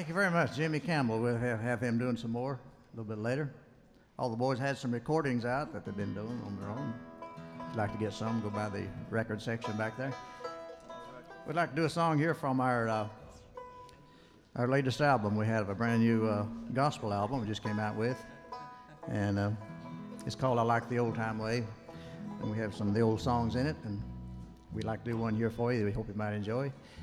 Thank you very much, Jimmy Campbell. We'll have him doing some more a little bit later. All the boys had some recordings out that they've been doing on their own. If you'd like to get some, go by the record section back there. We'd like to do a song here from our latest album. We have a brand new gospel album we just came out with, and it's called I Like the Old Time Way, and we have some of the old songs in it, and we'd like to do one here for you that we hope you might enjoy.